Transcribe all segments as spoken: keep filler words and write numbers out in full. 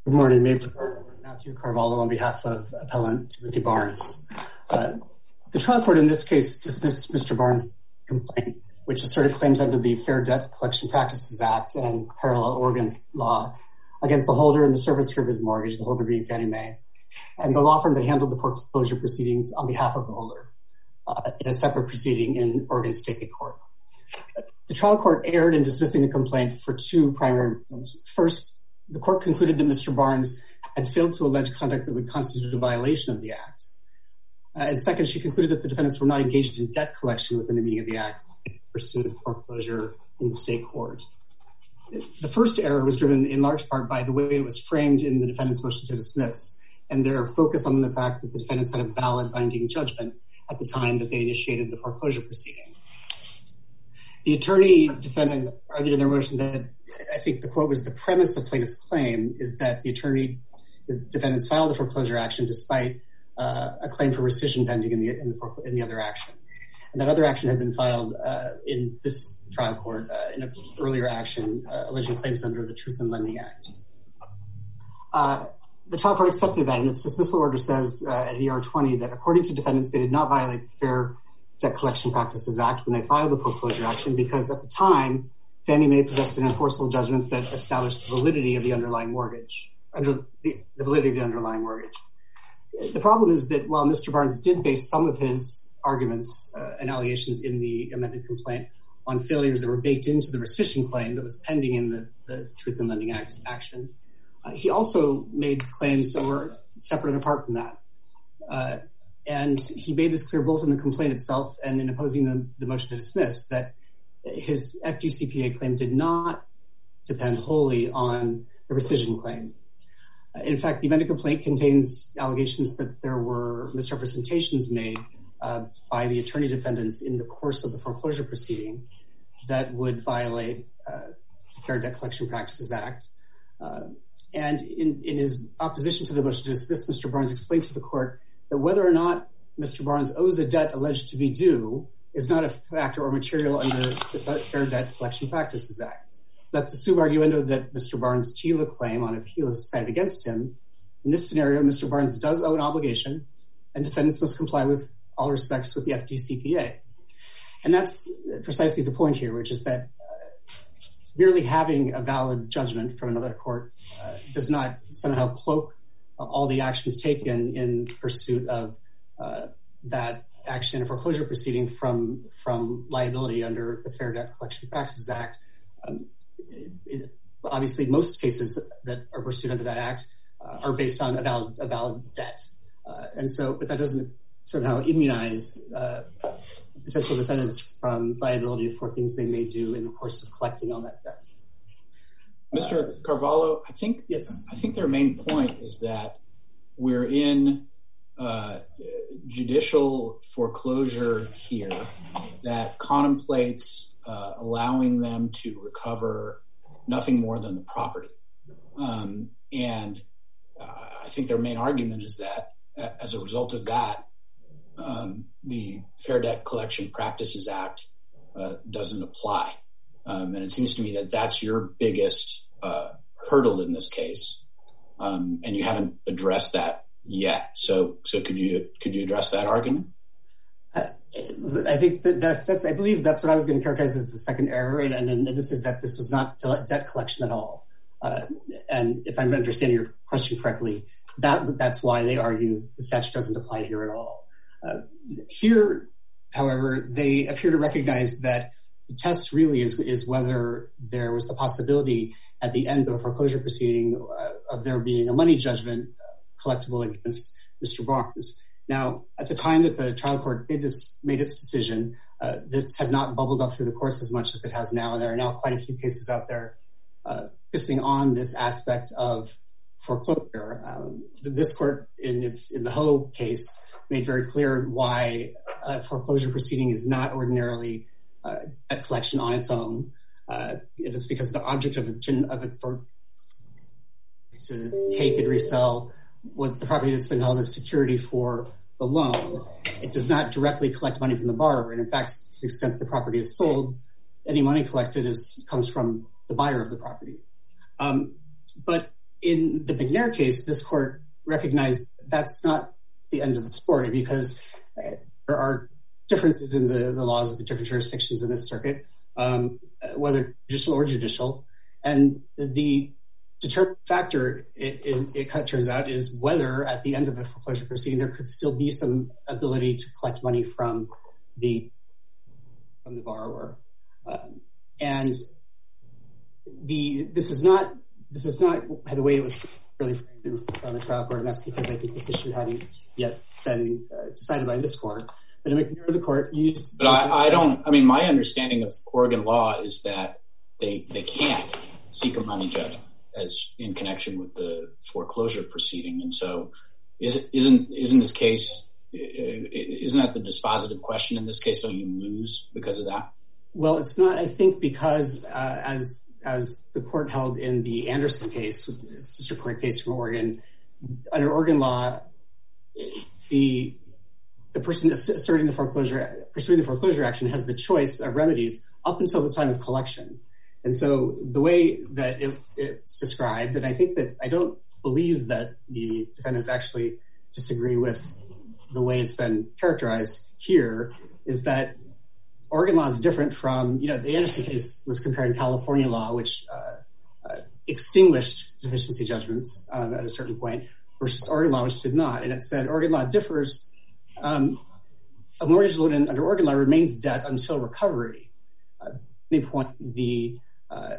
Good morning, Matthew Carvalho on behalf of Appellant Timothy Barnes. Uh, the trial court in this case dismissed Mister Barnes' complaint, which asserted claims under the Fair Debt Collection Practices Act and parallel Oregon law against the holder and the servicer of his mortgage, the holder being Fannie Mae, and the law firm that handled the foreclosure proceedings on behalf of the holder uh, in a separate proceeding in Oregon State Court. The trial court erred in dismissing the complaint for two primary reasons. First, the court concluded that Mister Barnes had failed to allege conduct that would constitute a violation of the Act. Uh, and second, she concluded that the defendants were not engaged in debt collection within the meaning of the Act in pursuit of foreclosure in the state court. The first error was driven in large part by the way it was framed in the defendant's motion to dismiss, and their focus on the fact that the defendants had a valid binding judgment at the time that they initiated the foreclosure proceeding. The attorney defendants argued in their motion that, I think the quote was, the premise of plaintiff's claim is that the attorney is defendants filed a foreclosure action despite uh, a claim for rescission pending in the, in the in the other action. And that other action had been filed uh, in this trial court uh, in an earlier action uh, alleging claims under the Truth in Lending Act. Uh, the trial court accepted that, and its dismissal order says uh, at E R twenty that according to defendants, they did not violate the Fair Debt Collection Practices Act when they filed the foreclosure action because at the time, Fannie Mae possessed an enforceable judgment that established the validity of the underlying mortgage, under the, the validity of the underlying mortgage. The problem is that while Mister Barnes did base some of his arguments uh, and allegations in the amended complaint on failures that were baked into the rescission claim that was pending in the, the Truth in Lending Act action, uh, he also made claims that were separate and apart from that. Uh, And he made this clear both in the complaint itself and in opposing the, the motion to dismiss that his F D C P A claim did not depend wholly on the rescission claim. In fact, the amended complaint contains allegations that there were misrepresentations made uh, by the attorney defendants in the course of the foreclosure proceeding that would violate uh, the Fair Debt Collection Practices Act. Uh, and in, in his opposition to the motion to dismiss, Mister Barnes explained to the court that whether or not Mister Barnes owes a debt alleged to be due is not a factor or material under the Fair Debt Collection Practices Act. That's a sub arguendo that Mister Barnes' TILA claim on appeal is decided against him. In this scenario, Mister Barnes does owe an obligation, and defendants must comply with all respects with the F D C P A. And that's precisely the point here, which is that uh, merely having a valid judgment from another court uh, does not somehow cloak all the actions taken in pursuit of uh, that action in a foreclosure proceeding from from liability under the Fair Debt Collection Practices Act. Um, it, it, obviously, most cases that are pursued under that act uh, are based on a valid, a valid debt. Uh, and so, but that doesn't somehow immunize uh, potential defendants from liability for things they may do in the course of collecting on that debt. Mister Carvalho, I think yes. I think their main point is that we're in uh, judicial foreclosure here that contemplates uh, allowing them to recover nothing more than the property. Um, and uh, I think their main argument is that uh, as a result of that, um, the Fair Debt Collection Practices Act uh, doesn't apply. Um, and it seems to me that that's your biggest uh, hurdle in this case, um, and you haven't addressed that yet. So, so could you could you address that argument? Uh, I think that, that that's I believe that's what I was going to characterize as the second error, and, and, and this is that this was not debt collection at all. Uh, and if I'm understanding your question correctly, that that's why they argue the statute doesn't apply here at all. Uh, here, however, they appear to recognize that the test really is, is whether there was the possibility at the end of a foreclosure proceeding uh, of there being a money judgment uh, collectible against Mister Barnes. Now, at the time that the trial court made, this, made its decision, uh, this had not bubbled up through the courts as much as it has now, and there are now quite a few cases out there uh, focusing on this aspect of foreclosure. Um, this court, in its in the Ho case, made very clear why a foreclosure proceeding is not ordinarily Uh, debt collection on its own. Uh, it is because the object of it, of it for to take and resell what the property that's been held as security for the loan. It does not directly collect money from the borrower, and in fact, to the extent the property is sold, any money collected is comes from the buyer of the property. Um, but in the McNair case, this court recognized that's not the end of the story, because uh, there are differences in the, the laws of the different jurisdictions in this circuit, um, whether judicial or judicial. And the determinant factor, it, it, it turns out, is whether at the end of a foreclosure proceeding there could still be some ability to collect money from the from the borrower. Um, and the this is not this is not the way it was really framed in front of the trial court, and that's because I think this issue hadn't yet been uh, decided by this court. But in McNair, the court used. But I, I don't. I mean, my understanding of Oregon law is that they they can't seek a money judgment as in connection with the foreclosure proceeding, and so is isn't isn't this case isn't that the dispositive question in this case? Don't you lose because of that? Well, it's not. I think because uh, as as the court held in the Anderson case, district court case from Oregon, under Oregon law, the the person asserting the foreclosure, pursuing the foreclosure action, has the choice of remedies up until the time of collection. And so the way that it, it's described, and I think that I don't believe that the defendants actually disagree with the way it's been characterized here, is that Oregon law is different from, you know, the Anderson case was comparing California law, which uh, uh, extinguished deficiency judgments um, at a certain point, versus Oregon law, which did not. And it said Oregon law differs. Um, a mortgage loan under Oregon law remains debt until recovery. Uh, at any point, the uh,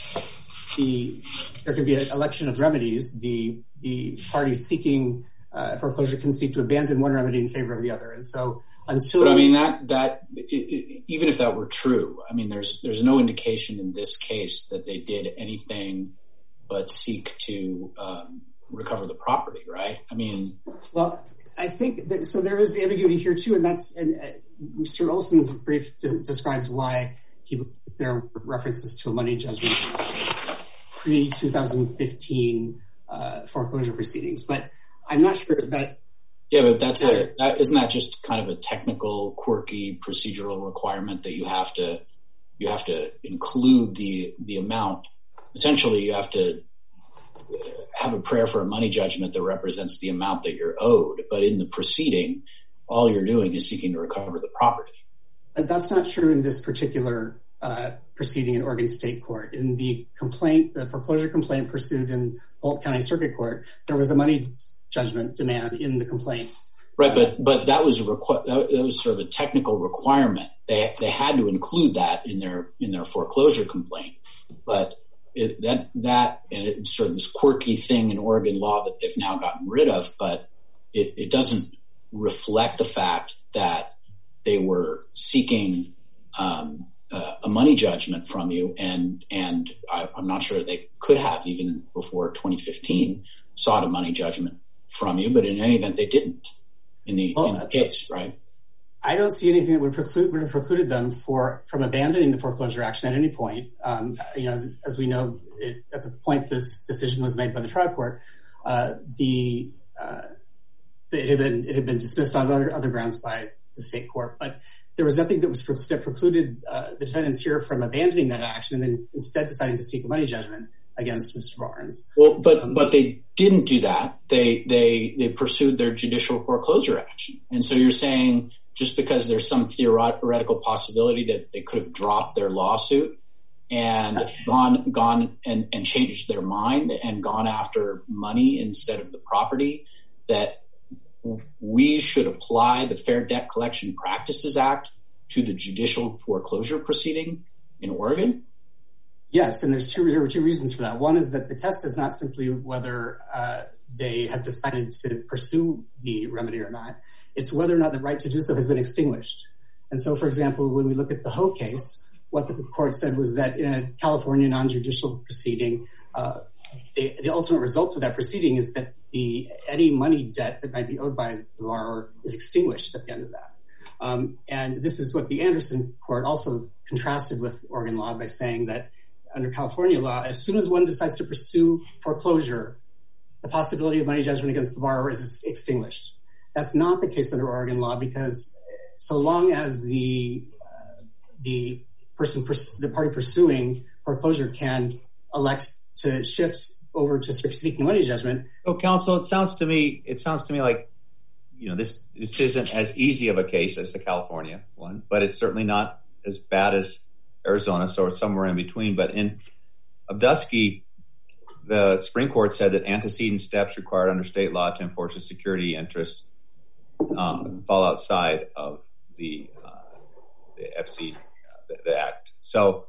the there can be an election of remedies. The the party seeking uh, foreclosure can seek to abandon one remedy in favor of the other. And so until, but I mean that that even if that were true, I mean there's there's no indication in this case that they did anything but seek to um, recover the property, right? I mean, well, I think that, so. There is ambiguity here too, and that's and uh, Mister Olson's brief de- describes why he there are references to a money judgment pre twenty fifteen uh, foreclosure proceedings, but I'm not sure that. Yeah, but that's a that, isn't that just kind of a technical, quirky procedural requirement that you have to you have to include the the amount. Essentially, you have to have a prayer for a money judgment that represents the amount that you're owed. But in the proceeding, all you're doing is seeking to recover the property. And that's not true in this particular uh, proceeding in Oregon State Court. In the complaint, the foreclosure complaint pursued in Polk County Circuit Court, there was a money judgment demand in the complaint. Right, but but that was a requ- that was sort of a technical requirement. They they had to include that in their in their foreclosure complaint, but It, that that and it's sort of this quirky thing in Oregon law that they've now gotten rid of, but it, it doesn't reflect the fact that they were seeking um, uh, a money judgment from you, and and I, I'm not sure they could have even before twenty fifteen sought a money judgment from you, but in any event, they didn't in the, well, in the case, right? I don't see anything that would preclude would have precluded them for from abandoning the foreclosure action at any point. Um, you know, as, as we know, it, at the point this decision was made by the trial court, uh, the uh, it had been it had been dismissed on other other grounds by the state court. But there was nothing that was that precluded uh, the defendants here from abandoning that action and then instead deciding to seek a money judgment against Mister Barnes. Well, but um, but they didn't do that. They they they pursued their judicial foreclosure action, and so you're saying, just because there's some theoretical possibility that they could have dropped their lawsuit and gone gone and, and changed their mind and gone after money instead of the property, that we should apply the Fair Debt Collection Practices Act to the judicial foreclosure proceeding in Oregon? Yes, and there's two, there are two reasons for that. One is that the test is not simply whether uh, they have decided to pursue the remedy or not. It's whether or not the right to do so has been extinguished. And so, for example, when we look at the Ho case, what the court said was that in a California non-judicial proceeding, uh, the, the ultimate result of that proceeding is that the any money debt that might be owed by the borrower is extinguished at the end of that. Um, and this is what the Anderson court also contrasted with Oregon law by saying that under California law, as soon as one decides to pursue foreclosure, the possibility of money judgment against the borrower is extinguished. That's not the case under Oregon law, because so long as the uh, the person, pers- the party pursuing foreclosure can elect to shift over to seeking money judgment. Oh, counsel, it sounds to me, it sounds to me like, you know, this, this isn't as easy of a case as the California one, but it's certainly not as bad as Arizona. So it's somewhere in between. But in Obdusky, the Supreme Court said that antecedent steps required under state law to enforce a security interest um, fall outside of the, uh, the F C, uh, the, the act. So,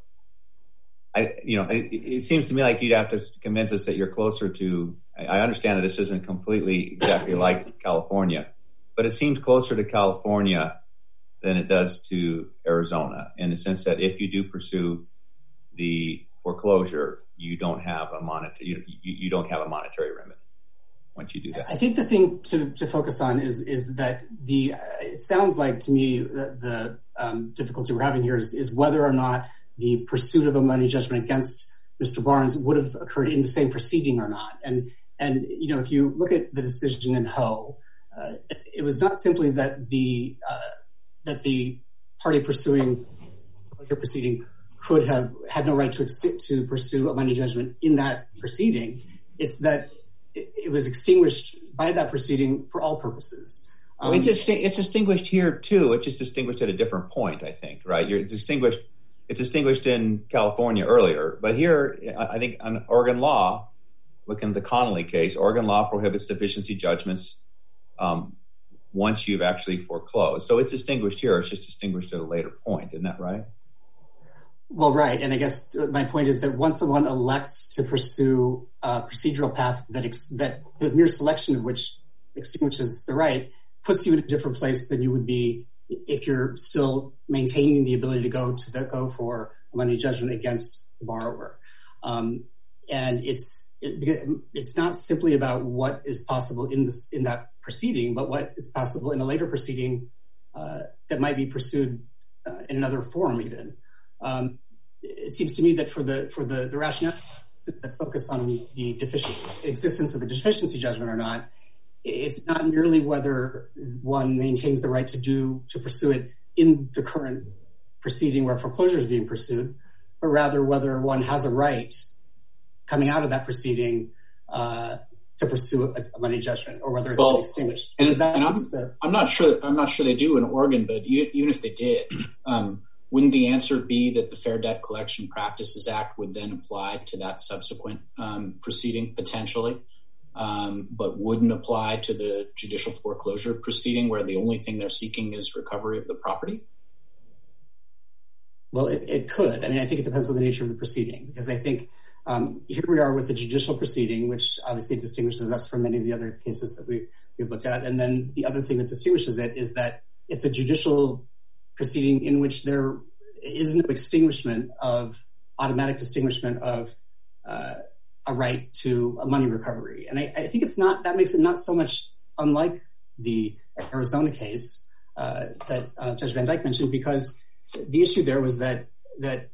I, you know, it, it seems to me like you'd have to convince us that you're closer to, I, I understand that this isn't completely exactly like California, but it seems closer to California than it does to Arizona in the sense that if you do pursue the foreclosure, you don't have a monetary, you, you, you don't have a monetary remedy once you do that. I think the thing to, to focus on is, is that the, uh, it sounds like to me that the um, difficulty we're having here is, is whether or not the pursuit of a money judgment against Mister Barnes would have occurred in the same proceeding or not. And, and, you know, if you look at the decision in Ho, uh, it, it was not simply that the, uh, that the party pursuing foreclosure proceeding could have had no right to, to pursue a money judgment in that proceeding. It's that it, it was extinguished by that proceeding for all purposes. Um, well, it's, just, it's distinguished here too. It's just distinguished at a different point, I think, right? You're, it's distinguished. It's distinguished in California earlier, but here, I think on Oregon law, looking at the Connolly case, Oregon law prohibits deficiency judgments um, once you've actually foreclosed. So it's distinguished here. It's just distinguished at a later point. Isn't that right? Well, right. And I guess my point is that once someone elects to pursue a procedural path that ex- that the mere selection of which extinguishes the right puts you in a different place than you would be if you're still maintaining the ability to go to the, go for a money judgment against the borrower. Um, and it's it, it's not simply about what is possible in this in that proceeding, but what is possible in a later proceeding uh, that might be pursued uh, in another form even. Um, it seems to me that for the for the, the rationale that focused on the deficient existence of a deficiency judgment or not, it's not merely whether one maintains the right to do to pursue it in the current proceeding where foreclosure is being pursued, but rather whether one has a right coming out of that proceeding uh, to pursue a, a money judgment, or whether it's well, been extinguished. And, that and I'm, the, I'm not sure. I'm not sure they do in Oregon, but even if they did, um, wouldn't the answer be that the Fair Debt Collection Practices Act would then apply to that subsequent um, proceeding potentially? Um, but wouldn't apply to the judicial foreclosure proceeding where the only thing they're seeking is recovery of the property? Well, it, it could. I mean, I think it depends on the nature of the proceeding, because I think um, here we are with the judicial proceeding, which obviously distinguishes us from many of the other cases that we, we've looked at. And then the other thing that distinguishes it is that it's a judicial proceeding in which there is no extinguishment of, automatic extinguishment of uh a right to a money recovery. And I, I think it's not, that makes it not so much unlike the Arizona case uh, that uh, Judge Van Dyke mentioned, because the issue there was that that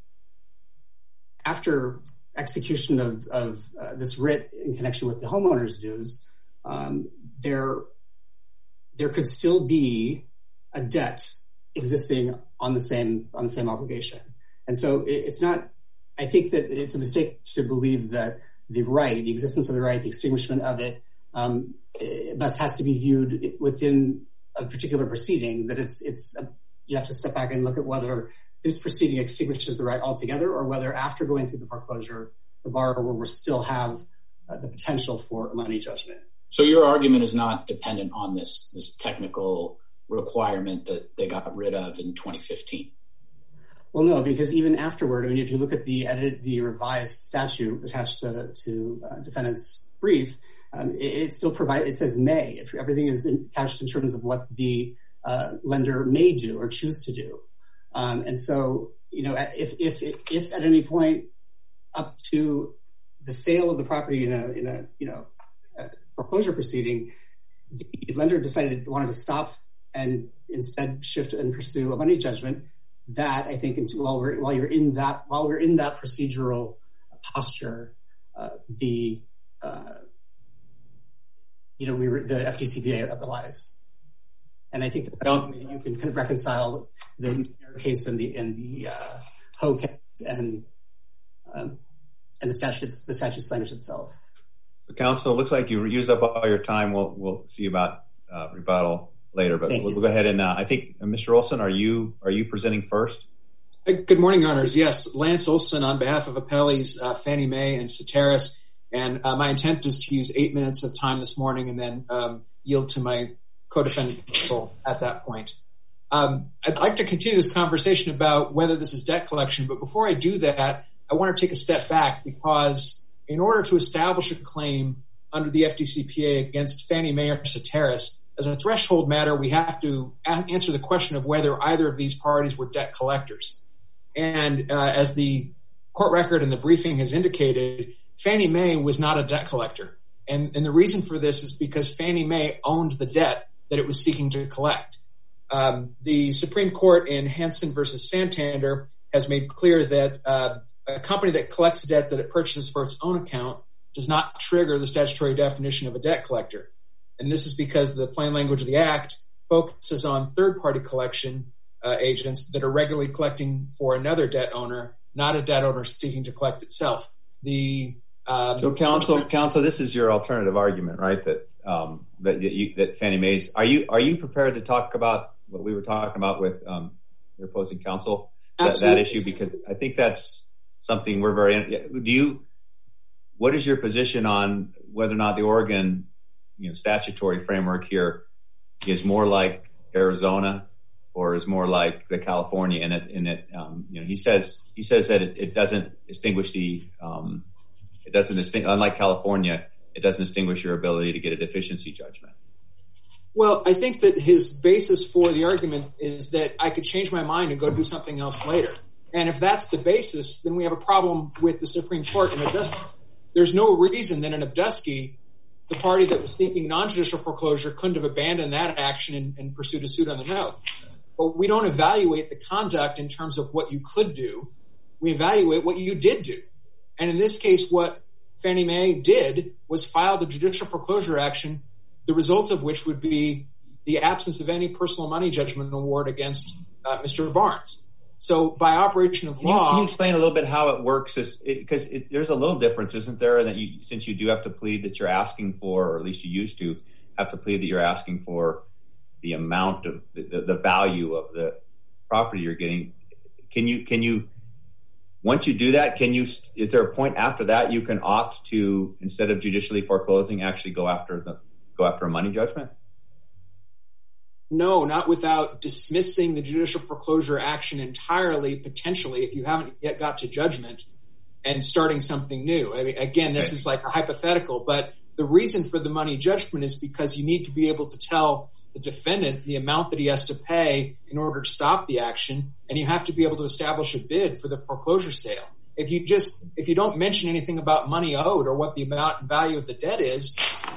after execution of, of uh, this writ in connection with the homeowner's dues, um, there, there could still be a debt existing on the same on the same obligation. And so it, it's not, I think that it's a mistake to believe that the right, the existence of the right, the extinguishment of it, um, it thus has to be viewed within a particular proceeding, that it's, it's a, you have to step back and look at whether this proceeding extinguishes the right altogether, or whether after going through the foreclosure, the borrower will still have uh, the potential for a money judgment. So your argument is not dependent on this, this technical requirement that they got rid of in twenty fifteen? Well, no, because even afterward, I mean, if you look at the edit, the revised statute attached to, to uh, defendant's brief, um, it, it still provides, it says may. It, everything is in, couched in terms of what the uh, lender may do or choose to do. Um, and so, you know, if, if, if at any point up to the sale of the property in a, in a, you know, a foreclosure proceeding, the lender decided wanted to stop and instead shift and pursue a money judgment, that I think into, while we're while you're in that while we're in that procedural posture, uh, the uh, you know we were, the F D C P A applies, and I think that no. you can kind of reconcile the case and the and the uh, Ho case and um, and the statute the statute's language itself. So, counsel, it looks like you used up all your time. We'll we'll see about uh, rebuttal later, but we'll, we'll go ahead and uh, I think uh, Mister Olson, are you are you presenting first? Good morning, Your Honors. Yes, Lance Olson on behalf of appellees uh, Fannie Mae and Ceteris, and uh, my intent is to use eight minutes of time this morning and then um, yield to my co-defendant at that point. Um, I'd like to continue this conversation about whether this is debt collection, but before I do that, I want to take a step back because in order to establish a claim under the F D C P A against Fannie Mae or Ceteris, as a threshold matter, we have to a- answer the question of whether either of these parties were debt collectors. And uh, as the court record and the briefing has indicated, Fannie Mae was not a debt collector. And, and the reason for this is because Fannie Mae owned the debt that it was seeking to collect. Um, the Supreme Court in Hansen versus Santander has made clear that uh, a company that collects debt that it purchases for its own account does not trigger the statutory definition of a debt collector. And this is because the plain language of the Act focuses on third-party collection uh, agents that are regularly collecting for another debt owner, not a debt owner seeking to collect itself. The um, So, counsel, counsel, this is your alternative argument, right? That um, that you, that Fannie Mae's. Are you are you prepared to talk about what we were talking about with um, your opposing counsel, that, that issue? Because I think that's something we're very. Do you? What is your position on whether or not the Oregon, you know, statutory framework here is more like Arizona or is more like the California? In it, in it, um, you know, he says he says that it, it doesn't distinguish the. Um, it doesn't distinguish. Unlike California, it doesn't distinguish your ability to get a deficiency judgment. Well, I think that his basis for the argument is that I could change my mind and go do something else later. And if that's the basis, then we have a problem with the Supreme Court. And there's no reason that in Obdusky, the party that was seeking non-judicial foreclosure couldn't have abandoned that action and, and pursued a suit on the note. But we don't evaluate the conduct in terms of what you could do. We evaluate what you did do. And in this case, what Fannie Mae did was file the judicial foreclosure action, the result of which would be the absence of any personal money judgment award against uh, Mister Barnes. So by operation of law... Can you, can you explain a little bit how it works? Because it, it, there's a little difference, isn't there, that you, since you do have to plead that you're asking for, or at least you used to have to plead that you're asking for the amount of the, the, the value of the property you're getting. Can you, can you, once you do that, can you, is there a point after that you can opt to, instead of judicially foreclosing, actually go after the, go after a money judgment? No, not without dismissing the judicial foreclosure action entirely, potentially, if you haven't yet got to judgment, and starting something new. I mean, again, this okay. is like a hypothetical, but the reason for the money judgment is because you need to be able to tell the defendant the amount that he has to pay in order to stop the action, and you have to be able to establish a bid for the foreclosure sale. If you just, if you don't mention anything about money owed or what the amount and value of the debt is,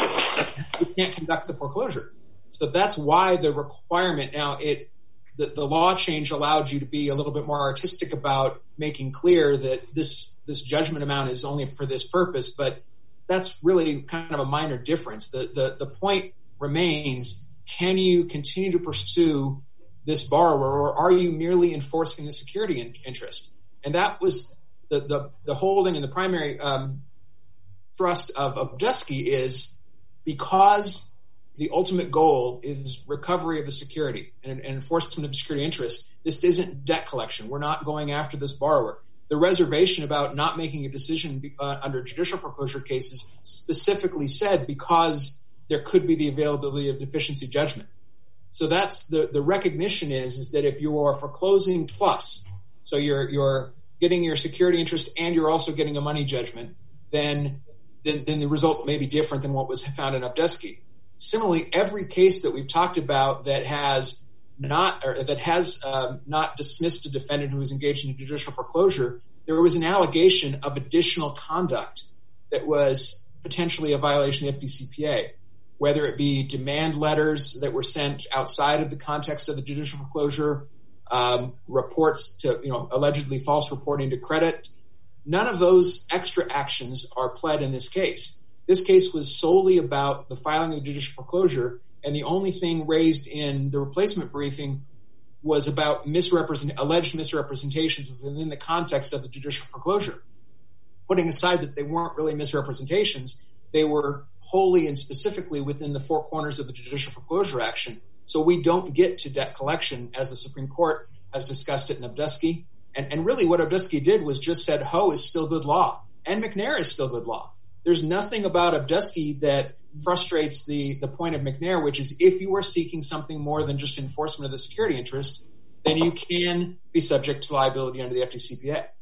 you can't conduct the foreclosure. So that's why the requirement now, it the, the law change allowed you to be a little bit more artistic about making clear that this this judgment amount is only for this purpose, but that's really kind of a minor difference. The the, the point remains, can you continue to pursue this borrower, or are you merely enforcing the security in, interest? And that was the, the, the holding and the primary um, thrust of Obdusky is because the ultimate goal is recovery of the security and, and enforcement of security interest. This isn't debt collection. We're not going after this borrower. The reservation about not making a decision uh, under judicial foreclosure cases specifically said because there could be the availability of deficiency judgment. So that's the, the recognition is, is that if you are foreclosing plus, so you're, you're getting your security interest and you're also getting a money judgment, then, then, then the result may be different than what was found in Obdusky. Similarly, every case that we've talked about that has not or that has um, not dismissed a defendant who is engaged in judicial foreclosure, there was an allegation of additional conduct that was potentially a violation of the F D C P A, whether it be demand letters that were sent outside of the context of the judicial foreclosure, um, reports to, you know, allegedly false reporting to credit. None of those extra actions are pled in this case. This case was solely about the filing of the judicial foreclosure, and the only thing raised in the replacement briefing was about misrepresent, alleged misrepresentations within the context of the judicial foreclosure. Putting aside that they weren't really misrepresentations, they were wholly and specifically within the four corners of the judicial foreclosure action. So we don't get to debt collection as the Supreme Court has discussed it in Obdusky. And, and really what Obdusky did was just said Ho is still good law and McNair is still good law. There's nothing about Obdusky that frustrates the, the point of McNair, which is if you are seeking something more than just enforcement of the security interest, then you can be subject to liability under the F D C P A.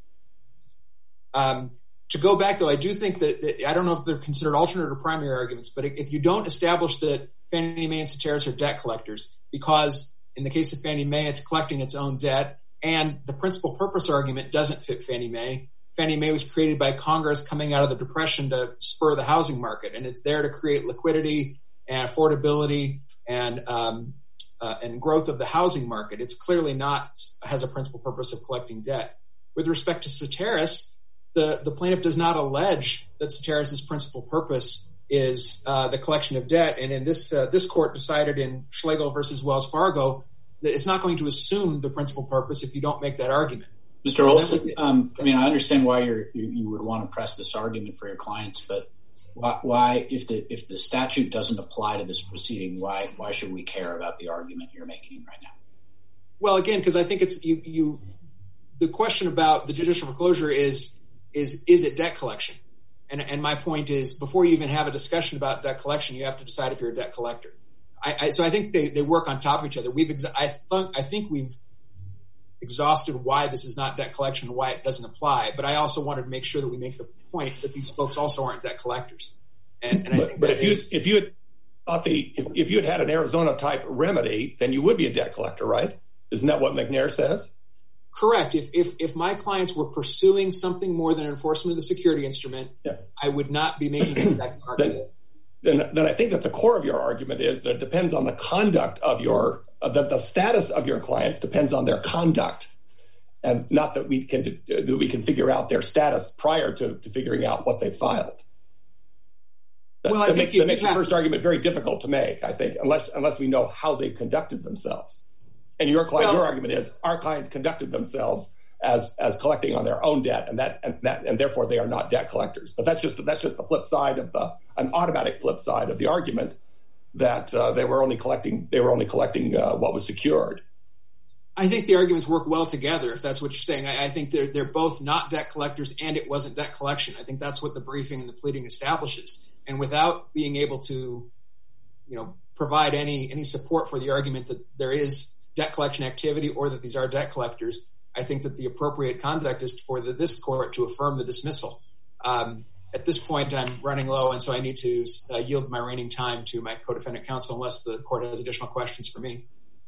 Um, to go back, though, I do think that, that I don't know if they're considered alternate or primary arguments, but if you don't establish that Fannie Mae and Ceteris are debt collectors, because in the case of Fannie Mae, it's collecting its own debt, and the principal purpose argument doesn't fit Fannie Mae. Fannie Mae was created by Congress coming out of the Depression to spur the housing market, and it's there to create liquidity and affordability and um, uh, and growth of the housing market. It's clearly not has a principal purpose of collecting debt. With respect to Ceteris, the, the plaintiff does not allege that Ceteris's principal purpose is uh, the collection of debt, and in this uh, this court decided in Schlegel versus Wells Fargo that it's not going to assume the principal purpose if you don't make that argument. Mister Olson, um, I mean, I understand why you're, you you would want to press this argument for your clients, but why, why, if the if the statute doesn't apply to this proceeding, why why should we care about the argument you're making right now? Well, again, because I think it's you. You the question about the judicial foreclosure is is is it debt collection, and and my point is before you even have a discussion about debt collection, you have to decide if you're a debt collector. I, I so I think they, they work on top of each other. We've ex- I think I think we've. exhausted why this is not debt collection and why it doesn't apply. But I also wanted to make sure that we make the point that these folks also aren't debt collectors. And, and I but, think but that if you if you had thought the if, if you had had an Arizona type remedy, then you would be a debt collector, right? Isn't that what McNair says? Correct. If if if my clients were pursuing something more than enforcement of the security instrument, yeah. I would not be making a second argument. Then, then, then I think that the core of your argument is that it depends on the conduct of your uh, that the status of your clients depends on their conduct, and not that we can uh, that we can figure out their status prior to, to figuring out what they filed. That, well, I that think makes, you, that makes you the have, first argument very difficult to make. I think unless unless we know how they conducted themselves, and your client, well, your argument is our clients conducted themselves as as collecting on their own debt, and that and that and therefore they are not debt collectors. But that's just that's just the flip side of the an automatic flip side of the argument that uh, they were only collecting they were only collecting uh, what was secured. I think the arguments work well together, if that's what you're saying. I, I think they're they're both not debt collectors, and it wasn't debt collection. I think that's what the briefing and the pleading establishes. And without being able to, you know, provide any any support for the argument that there is debt collection activity or that these are debt collectors, I think that the appropriate conduct is for the, this court to affirm the dismissal. Um, at this point, I'm running low, and so I need to uh, yield my reigning time to my co-defendant counsel unless the court has additional questions for me.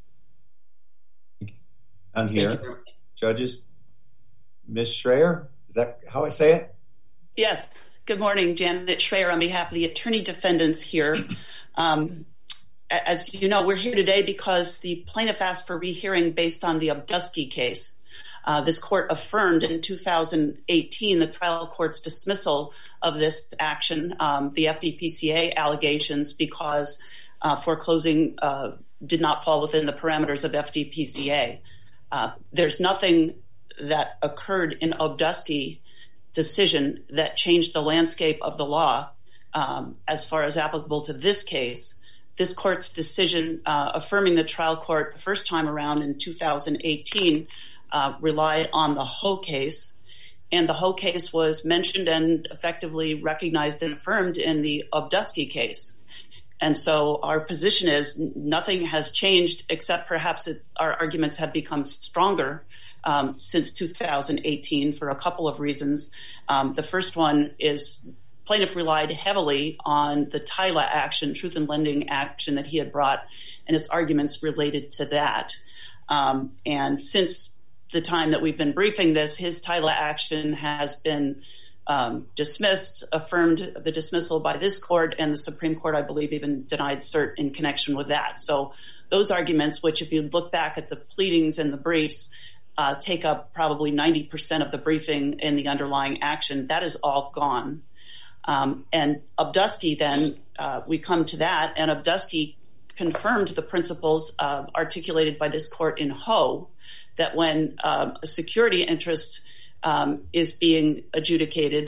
I'm here. Judges, Miz Schreier, is that how I say it? Yes. Good morning, Janet Schreier on behalf of the attorney defendants here. Um, as you know, we're here today because the plaintiff asked for rehearing based on the Obdusky case. Uh, this court affirmed in two thousand eighteen the trial court's dismissal of this action, um, the F D P C A allegations, because uh, foreclosing uh, did not fall within the parameters of F D P C A. Uh, there's nothing that occurred in Obdusky decision that changed the landscape of the law um, as far as applicable to this case. This court's decision uh, affirming the trial court the first time around in two thousand eighteen uh, relied on the Ho case, and the Ho case was mentioned and effectively recognized and affirmed in the Obdusky case. And so our position is nothing has changed except perhaps it, our arguments have become stronger um, since two thousand eighteen for a couple of reasons. Um, the first one is plaintiff relied heavily on the T I L A action, truth in lending action that he had brought, and his arguments related to that. Um, and since the time that we've been briefing this, his T I L A action has been um, dismissed, affirmed the dismissal by this court, and the Supreme Court, I believe, even denied cert in connection with that. So those arguments, which if you look back at the pleadings and the briefs, uh, take up probably ninety percent of the briefing in the underlying action, that is all gone. Um, and Obdusky, then, uh, we come to that, and Obdusky confirmed the principles uh, articulated by this court in Ho, that when um, a security interest um, is being adjudicated,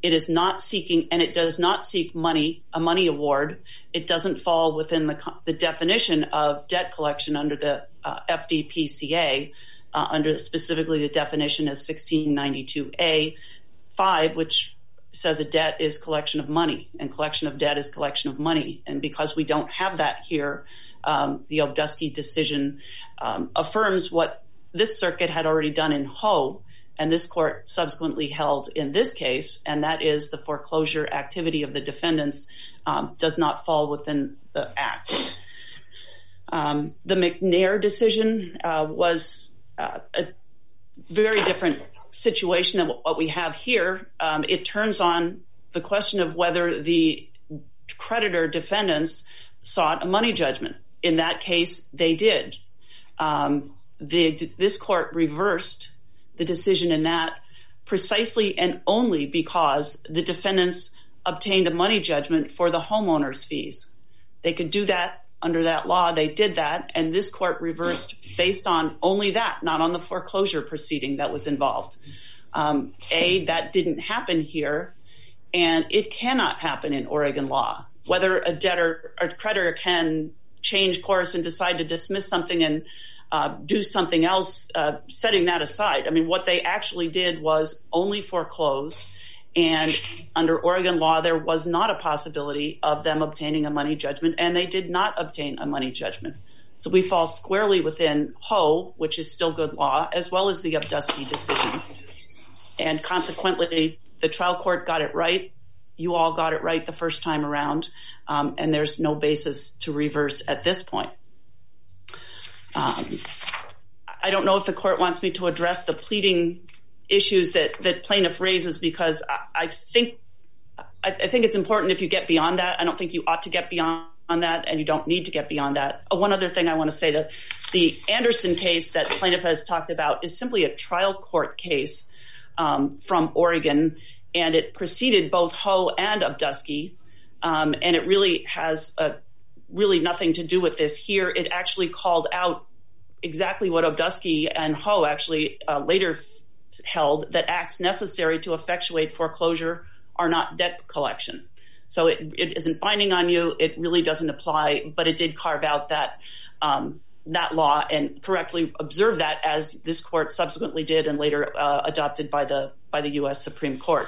It is not seeking, and it does not seek money, a money award. It doesn't fall within the, the definition of debt collection under the uh, F D P C A, uh, under specifically the definition of sixteen ninety-two A five, which says a debt is collection of money, and collection of debt is collection of money. And because we don't have that here, um, the Obdusky decision um, affirms what this circuit had already done in Ho, and this court subsequently held in this case, and that is the foreclosure activity of the defendants um, does not fall within the act. Um, the McNair decision uh, was uh, a very different situation than what we have here. Um, it turns on the question of whether the creditor defendants sought a money judgment. In that case, they did. Um, the, this court reversed the decision in that precisely and only because the defendants obtained a money judgment for the homeowner's fees. They could do that under that law. They did that, and this court reversed based on only that, not on the foreclosure proceeding that was involved. Um, A, that didn't happen here, and it cannot happen in Oregon law. Whether a debtor or creditor can change course and decide to dismiss something and uh, do something else, uh, setting that aside. I mean, what they actually did was only foreclose, and under Oregon law, there was not a possibility of them obtaining a money judgment, and they did not obtain a money judgment. So we fall squarely within Ho, which is still good law, as well as the Obdusky decision. And consequently, the trial court got it right. You all got it right the first time around, um, and there's no basis to reverse at this point. Um, I don't know if the court wants me to address the pleading issues that, that plaintiff raises, because I, I think I, I think it's important if you get beyond that. I don't think you ought to get beyond that, and you don't need to get beyond that. Oh, one other thing I want to say, that the Anderson case that plaintiff has talked about is simply a trial court case um, from Oregon, and it preceded both Ho and Obdusky, um, and it really has a, really nothing to do with this here. It actually called out exactly what Obdusky and Ho actually uh, later held, that acts necessary to effectuate foreclosure are not debt collection. So it, it isn't binding on you. It really doesn't apply, but it did carve out that um, that law and correctly observe that, as this court subsequently did and later uh, adopted by the by the U S Supreme Court.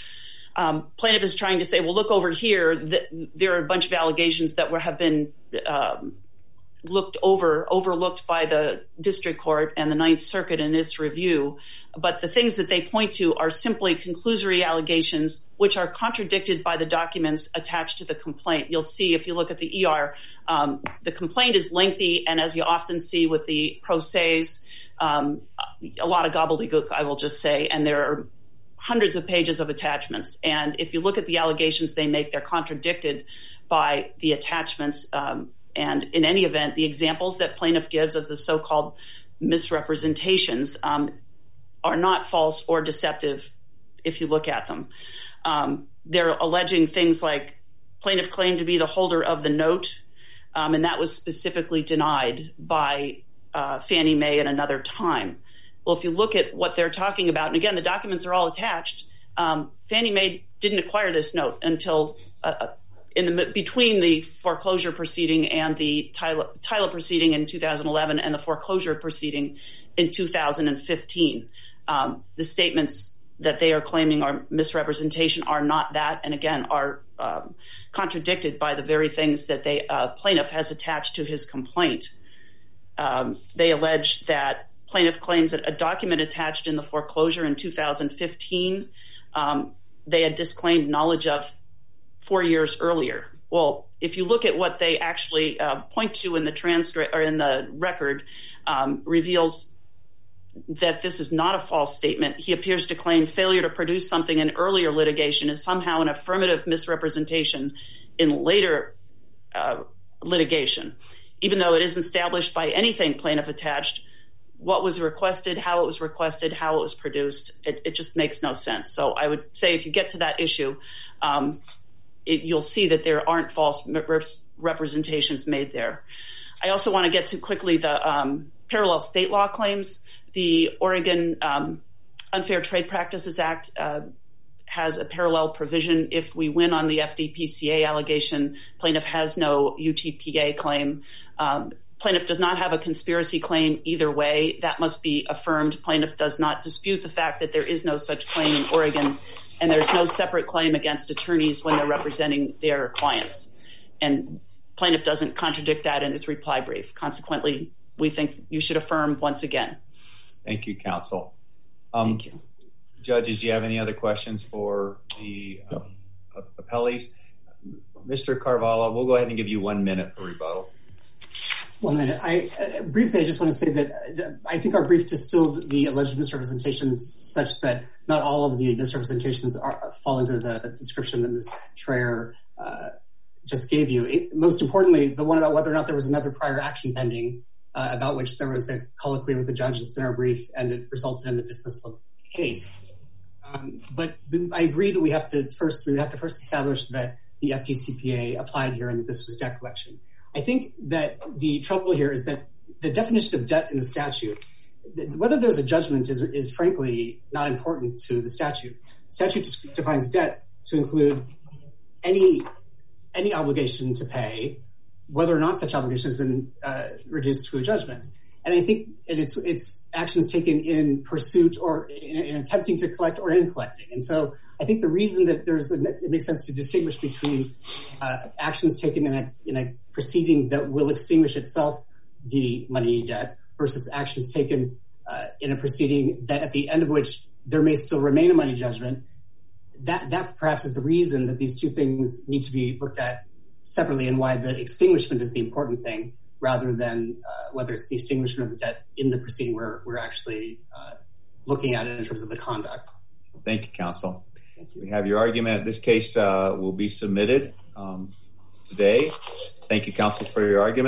Um, plaintiff is trying to say, well, look over here. Th- there are a bunch of allegations that were, have been um, looked over, overlooked by the district court and the Ninth Circuit in its review. But the things that they point to are simply conclusory allegations, which are contradicted by the documents attached to the complaint. You'll see if you look at the E R, um, the complaint is lengthy, and as you often see with the pro ses, um, a lot of gobbledygook, I will just say, and there are hundreds of pages of attachments. And if you look at the allegations they make, they're contradicted by the attachments. Um, and in any event, the examples that plaintiff gives of the so-called misrepresentations um, are not false or deceptive if you look at them. Um, they're alleging things like plaintiff claimed to be the holder of the note, um, and that was specifically denied by uh, Fannie Mae at another time. Well, if you look at what they're talking about, and again, the documents are all attached, um, Fannie Mae didn't acquire this note until uh, in the between the foreclosure proceeding and the Tyler, Tyler proceeding in two thousand eleven and the foreclosure proceeding in two thousand fifteen. Um, the statements that they are claiming are misrepresentation are not that, and again, are um, contradicted by the very things that they uh, plaintiff has attached to his complaint. Um, they allege that plaintiff claims that a document attached in the foreclosure in two thousand fifteen, um, they had disclaimed knowledge of four years earlier. Well, if you look at what they actually uh, point to in the transcript or in the record, um, reveals that this is not a false statement. He appears to claim failure to produce something in earlier litigation is somehow an affirmative misrepresentation in later uh, litigation, even though it isn't established by anything plaintiff attached. What was requested, how it was requested, how it was produced, it, it just makes no sense. So I would say if you get to that issue, um, it, you'll see that there aren't false representations made there. I also want to get to quickly the um, parallel state law claims. The Oregon um, Unfair Trade Practices Act uh, has a parallel provision. If we win on the F D P C A allegation, plaintiff has no U T P A claim. Um, plaintiff does not have a conspiracy claim either way. That must be affirmed. Plaintiff does not dispute the fact that there is no such claim in Oregon, and there's no separate claim against attorneys when they're representing their clients. And plaintiff doesn't contradict that in its reply brief. Consequently, we think you should affirm once again. Thank you, counsel. Um, Thank you. Judges, do you have any other questions for the um, no. appellees? Mister Carvalho, we'll go ahead and give you one minute for rebuttal. One minute. I uh, briefly, I just want to say that uh, I think our brief distilled the alleged misrepresentations such that not all of the misrepresentations are, fall into the description that Miz Schreier uh, just gave you. It, most importantly, the one about whether or not there was another prior action pending, uh, about which there was a colloquy with the judge that's in our brief, and it resulted in the dismissal of the case. Um, but I agree that we have to first we would have to first establish that the F D C P A applied here and that this was debt collection. I think that the trouble here is that the definition of debt in the statute, whether there's a judgment is, is frankly not important to the statute. The statute defines debt to include any any obligation to pay, whether or not such obligation has been uh, reduced to a judgment. And I think it's it's actions taken in pursuit or in, in attempting to collect or in collecting. And so I think the reason that there's a, it makes sense to distinguish between uh, actions taken in a in a proceeding that will extinguish itself the money debt versus actions taken uh, in a proceeding that at the end of which there may still remain a money judgment. That that perhaps is the reason that these two things need to be looked at separately, and why the extinguishment is the important thing, rather than uh, whether it's the extinguishment of the debt in the proceeding where we're actually uh, looking at it in terms of the conduct. Thank you, counsel. Thank you. We have your argument. This case uh, will be submitted um, today. Thank you, counsel, for your argument.